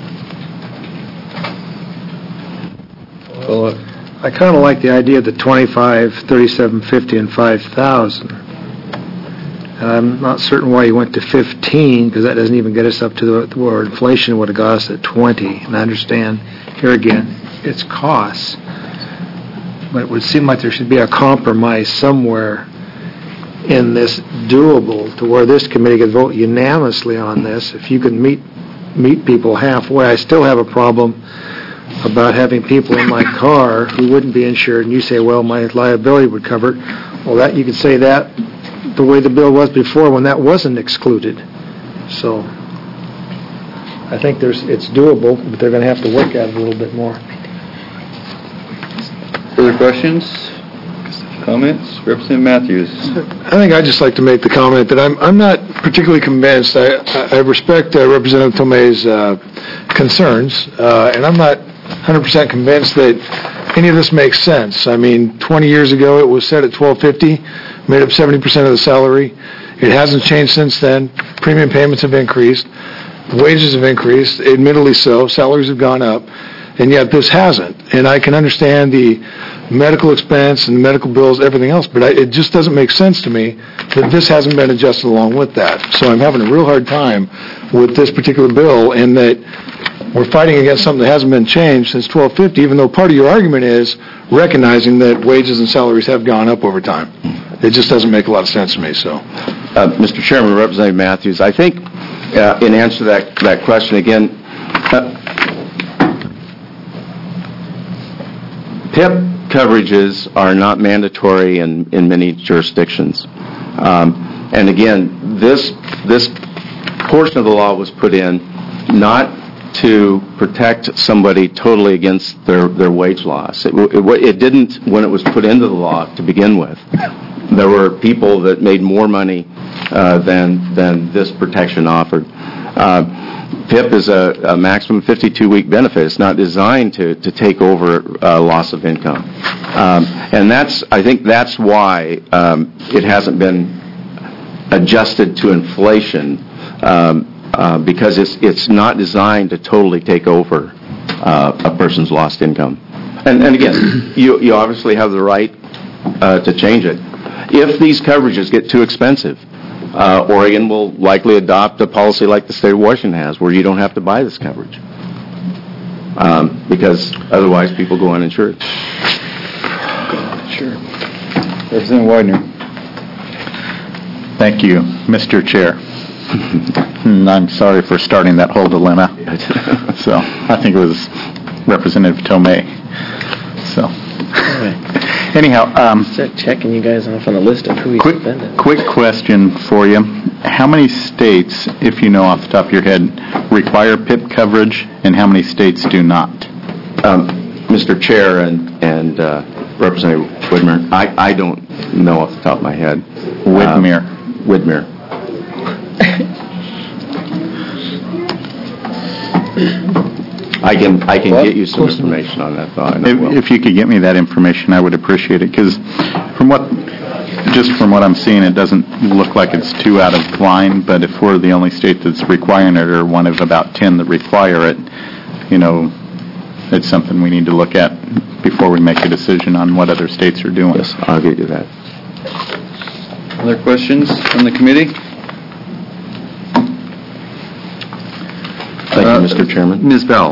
I kind of like the idea of the 25, 3750, and 5,000. And I'm not certain why you went to 15, because that doesn't even get us up to where inflation would have got us at 20. And I understand, here again, it's costs. But it would seem like there should be a compromise somewhere in this doable to where this committee could vote unanimously on this. If you can meet people halfway, I still have a problem about having people in my car who wouldn't be insured, and you say, well, my liability would cover it. Well, that you could say that the way the bill was before when that wasn't excluded. So I think it's doable, but they're going to have to work at it a little bit more. Further questions? Comments? Representative Matthews. I think I'd just like to make the comment that I'm not particularly convinced. I respect Representative Tomei's concerns, and I'm not 100% convinced that any of this makes sense. I mean, 20 years ago it was set at $12.50, made up 70% of the salary. It hasn't changed since then. Premium payments have increased. Wages have increased, admittedly so. Salaries have gone up. And yet this hasn't. And I can understand the medical expense and the medical bills, everything else, but it just doesn't make sense to me that this hasn't been adjusted along with that. So I'm having a real hard time with this particular bill, and that we're fighting against something that hasn't been changed since $12.50, even though part of your argument is recognizing that wages and salaries have gone up over time. It just doesn't make a lot of sense to me. So, Mr. Chairman, Representative Matthews, I think in answer to that question again, PIP coverages are not mandatory in many jurisdictions. And again, this portion of the law was put in not to protect somebody totally against their wage loss. It didn't when it was put into the law to begin with. There were people that made more money than this protection offered. PIP is a maximum 52-week benefit. It's not designed to take over loss of income. And I think that's why it hasn't been adjusted to inflation, because it's not designed to totally take over a person's lost income. And again, you obviously have the right to change it. If these coverages get too expensive, Oregon will likely adopt a policy like the state of Washington has, where you don't have to buy this coverage, because otherwise people go uninsured. Sure. Representative Widener. Thank you, Mr. Chair. I'm sorry for starting that whole dilemma. So I think it was Representative Tomei. So anyhow, checking you guys off on the list of who he's offended. Quick question for you: how many states, if you know off the top of your head, require PIP coverage, and how many states do not? Mr. Chair and Representative Whitmer. I don't know off the top of my head. Whitmer. Whitmer. I can get you some information on that, though. If you could get me that information, I would appreciate it, because from what I'm seeing, it doesn't look like it's too out of line, but if we're the only state that's requiring it, or one of about 10 that require it, it's something we need to look at before we make a decision on what other states are doing. Yes, I'll get you that. Other questions from the committee? Thank you, Mr. Chairman. Ms. Bell.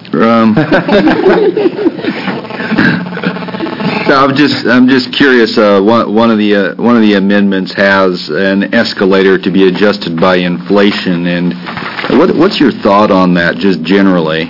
I'm just curious. One of the amendments has an escalator to be adjusted by inflation, and what's your thought on that, just generally?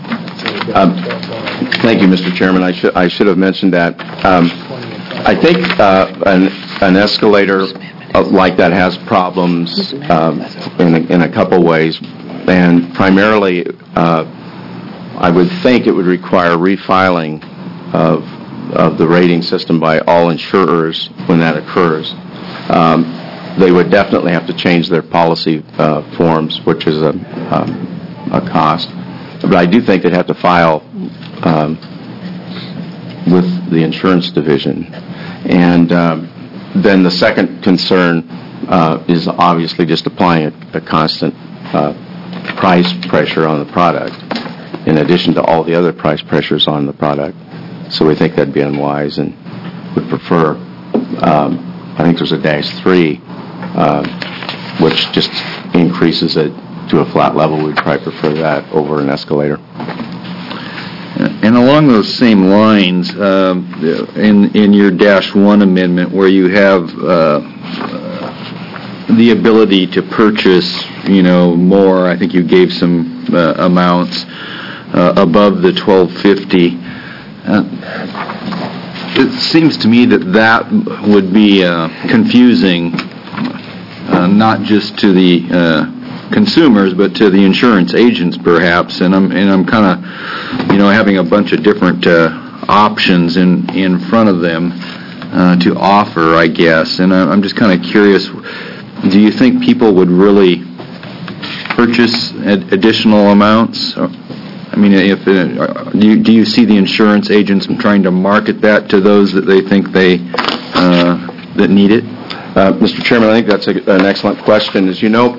Thank you, Mr. Chairman. I should have mentioned that. I think an escalator like that has problems in a couple ways, and primarily, I would think it would require refiling of the rating system by all insurers when that occurs. They would definitely have to change their policy forms, which is a cost. But I do think they'd have to file with the insurance division. And then the second concern is obviously just applying a constant price pressure on the product, in addition to all the other price pressures on the product. So we think that'd be unwise and would prefer, I think there's a -3, which just increases it to a flat level. We'd probably prefer that over an escalator. And along those same lines, in your -1 amendment, where you have the ability to purchase, more, I think you gave some amounts above the $12.50. It seems to me that would be confusing, not just to the consumers, but to the insurance agents, perhaps. And I'm kind of, having a bunch of different options in front of them to offer, I guess. And I'm just kind of curious. Do you think people would really purchase additional amounts? I mean, do you see the insurance agents trying to market that to those that they think that need it? Mr. Chairman, I think that's an excellent question. As you know,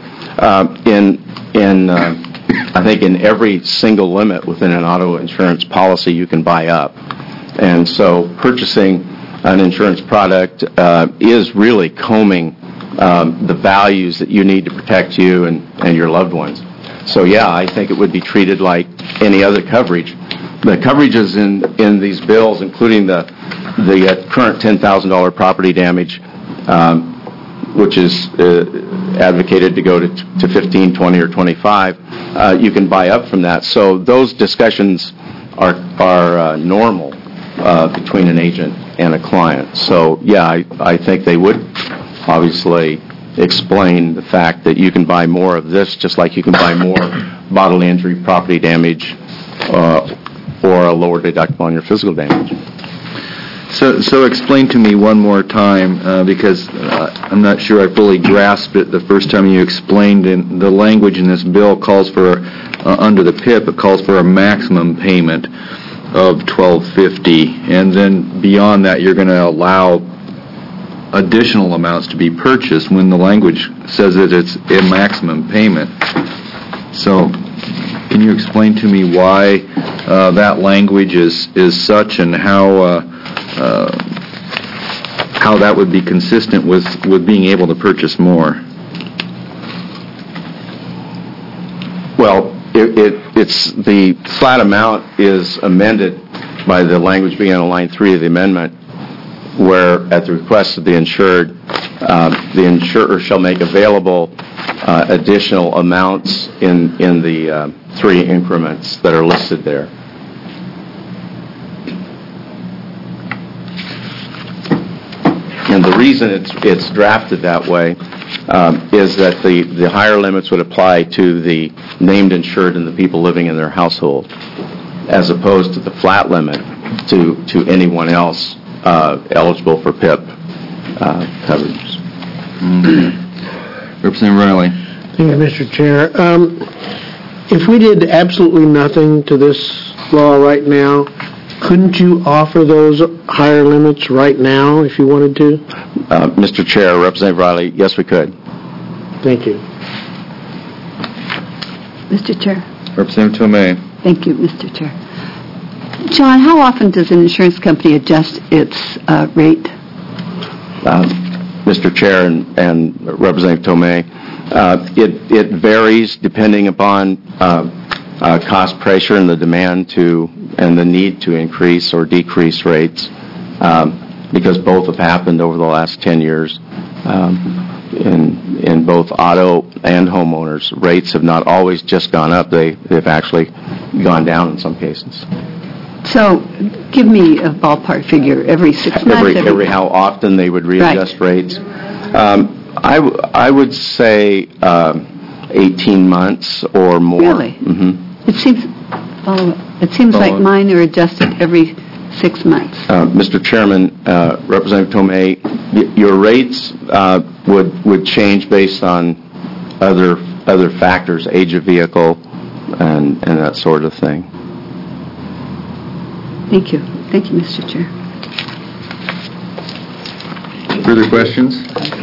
I think in every single limit within an auto insurance policy, you can buy up, and so purchasing an insurance product is really combing the values that you need to protect you and your loved ones. So yeah, I think it would be treated like any other coverage. The coverages in these bills, including the current $10,000 property damage, which is advocated to go to 15, 20, or 25, you can buy up from that. So those discussions are normal between an agent and a client. So yeah, I think they would obviously explain the fact that you can buy more of this, just like you can buy more bodily injury, property damage, or a lower deductible on your physical damage. So explain to me one more time, because I'm not sure I fully grasped it the first time you explained it. The language in this bill calls for, under the PIP, it calls for a maximum payment of $12.50, and then beyond that you're going to allow additional amounts to be purchased when the language says that it's a maximum payment. So can you explain to me why that language is such, and how that would be consistent with being able to purchase more? Well, it's the flat amount is amended by the language being on line 3 of the amendment, where at the request of the insured, the insurer shall make available additional amounts in the 3 increments that are listed there. And the reason it's drafted that way is that the higher limits would apply to the named insured and the people living in their household, as opposed to the flat limit to anyone else eligible for PIP coverage. Representative Riley. Thank you, Mr. Chair. If we did absolutely nothing to this law right now, couldn't you offer those higher limits right now if you wanted to? Mr. Chair, Representative Riley, yes, we could. Thank you. Mr. Chair. Representative Tomei. Thank you, Mr. Chair. John, how often does an insurance company adjust its rate? Mr. Chair and Representative Tomei, it varies depending upon cost pressure and the demand and the need to increase or decrease rates, because both have happened over the last 10 years. In both auto and homeowners, rates have not always just gone up; they've actually gone down in some cases. So, give me a ballpark figure. Every 6 months? Every how often they would readjust rates? I would say 18 months or more. Really? Mm-hmm. It seems like mine are adjusted every 6 months. Mr. Chairman, Representative Tomei, your rates would change based on other factors, age of vehicle, and that sort of thing. Thank you. Thank you, Mr. Chair. Further questions?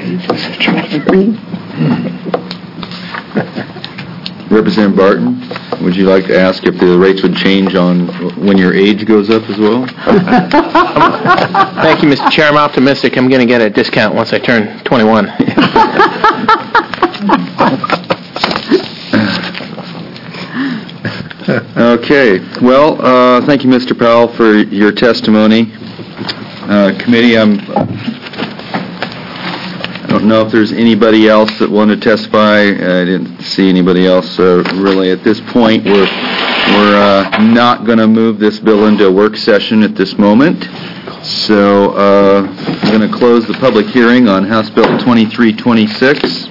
Representative Barton, would you like to ask if the rates would change on when your age goes up as well? Thank you, Mr. Chair. I'm optimistic I'm going to get a discount once I turn 21. Okay. Well, thank you, Mr. Powell, for your testimony. Committee, I don't know if there's anybody else that wanted to testify. I didn't see anybody else really at this point. We're not going to move this bill into a work session at this moment. So I'm going to close the public hearing on House Bill 2326.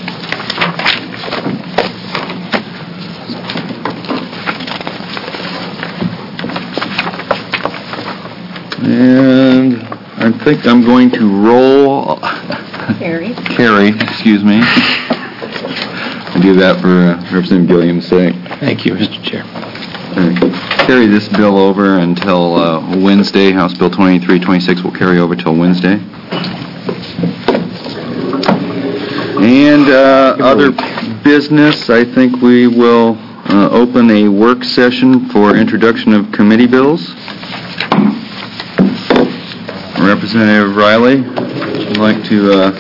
And I think I'm going to roll... Carrie, excuse me. I do that for Representative Gilliam's sake. Thank you, Mr. Chair. Carry this bill over until Wednesday. House Bill 2326 will carry over till Wednesday. And other business, I think we will open a work session for introduction of committee bills. Representative Riley, would you like to...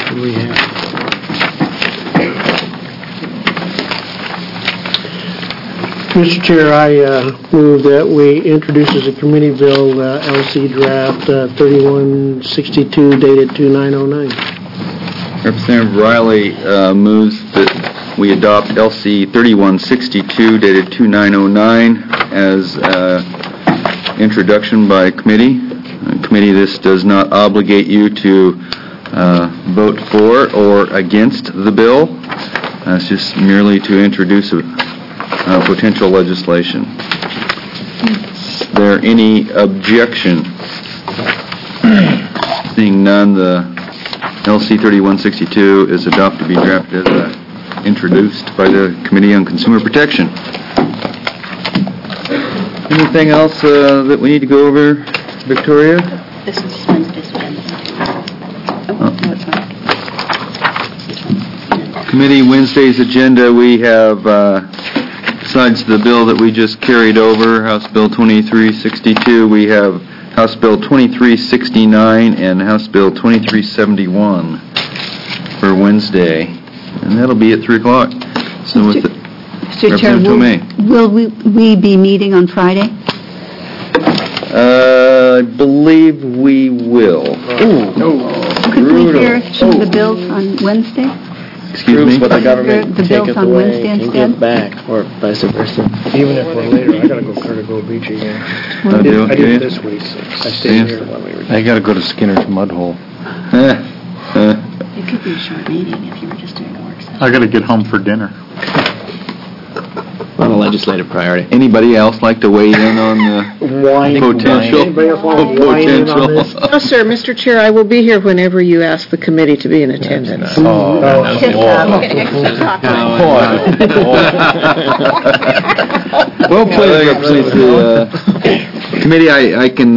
Mr. Chair, I move that we introduce as a committee bill LC Draft 3162 dated 2909. Representative Riley moves that we adopt LC 3162 dated 2909 as introduction by committee. Committee, this does not obligate you to vote for or against the bill. It's just merely to introduce potential legislation. Is there any objection? Seeing none, the LC 3162 is adopted to be drafted as introduced by the Committee on Consumer Protection. Anything else that we need to go over, Victoria? This is Wednesday's agenda. No, it's not. Committee Wednesday's agenda, we have, besides the bill that we just carried over, House Bill 2362, we have House Bill 2369 and House Bill 2371 for Wednesday. And that'll be at 3 o'clock. So with Mr. Chair, will we be meeting on Friday? I believe we will. Could we hear some of the bills on Wednesday? Excuse me? What the government The bills on Wednesday and instead? give back, or vice versa. Even if we're later, I gotta go Cartago Beach again. I did it this week. I stayed here while we were I got to go to Skinner's Mud Hole. It could be a short meeting if you were just doing a work session. I got to get home for dinner. Not a legislative priority. Anybody else like to weigh in on the potential? Anybody else want to weigh in on this? No, sir, Mr. Chair, I will be here whenever you ask the committee to be in attendance. Well played, Representative. Committee, I can,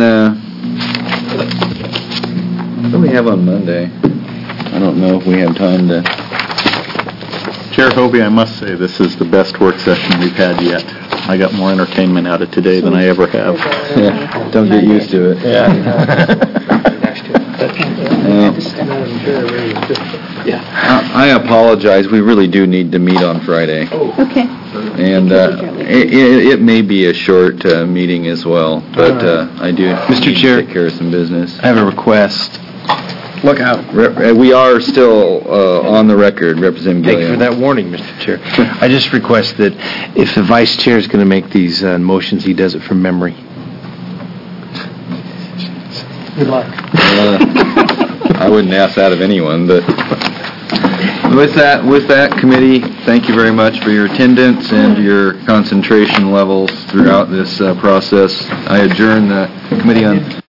what do we have on Monday? I don't know if we have time to... Chair Hobie, I must say, this is the best work session we've had yet. I got more entertainment out of today than I ever have. Yeah, don't get used to it. I apologize, we really do need to meet on Friday. Okay. And it may be a short meeting as well, but I do Mr. need Chair. to take care of some business. I have a request. Look out. We are still on the record, Representative Thank you for Gilliam. that warning, Mr. Chair. I just request that if the vice chair is going to make these motions, he does it from memory. Good luck. I wouldn't ask that of anyone, but with that, committee, thank you very much for your attendance and your concentration levels throughout this process. I adjourn the Committee on